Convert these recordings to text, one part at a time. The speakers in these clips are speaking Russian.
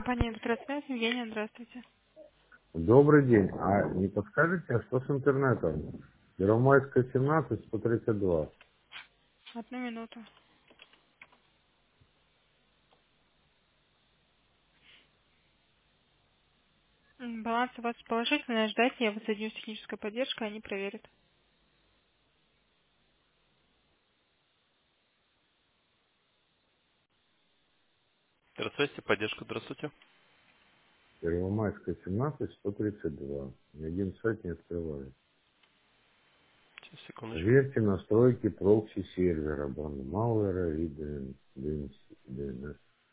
Компания «Электросвязь». Евгения, здравствуйте. Добрый день. А не подскажете, а что с интернетом? Первомайская, 17, 132. Одну минуту. Баланс у вас положительный. Ждайте, я высоединю с технической поддержкой, они проверят. Здравствуйте, поддержка, здравствуйте. Первомайская, 17, 132. Ни один сайт не открывает. Сейчас, секундочку. Проверьте настройки прокси сервера, малвера и DNS.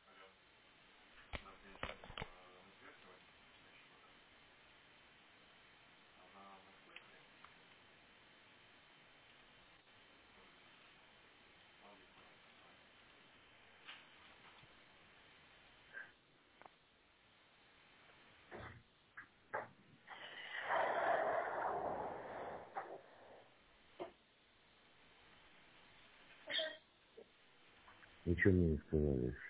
Ничего мне не сказали еще.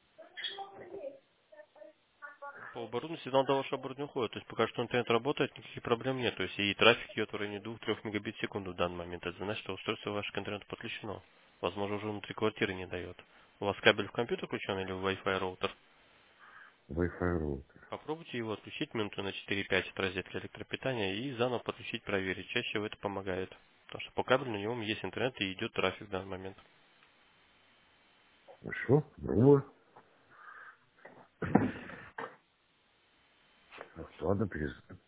По оборудованию сигнал до вашего оборудования уходит. То есть пока что интернет работает, никаких проблем нет. То есть и трафик идет в районе 2-3 мегабит в секунду в данный момент. Это значит, что устройство ваше к интернету подключено. Возможно, уже внутри квартиры не дает. У вас кабель в компьютер включен или в Wi-Fi роутер? Wi-Fi роутер. Попробуйте его отключить минуты на 4-5 от розетки электропитания и заново подключить, проверить. Чаще всего это помогает. Потому что по кабелю на нем есть интернет и идет трафик в данный момент. Хорошо, пробую. Ладно, перезвоню.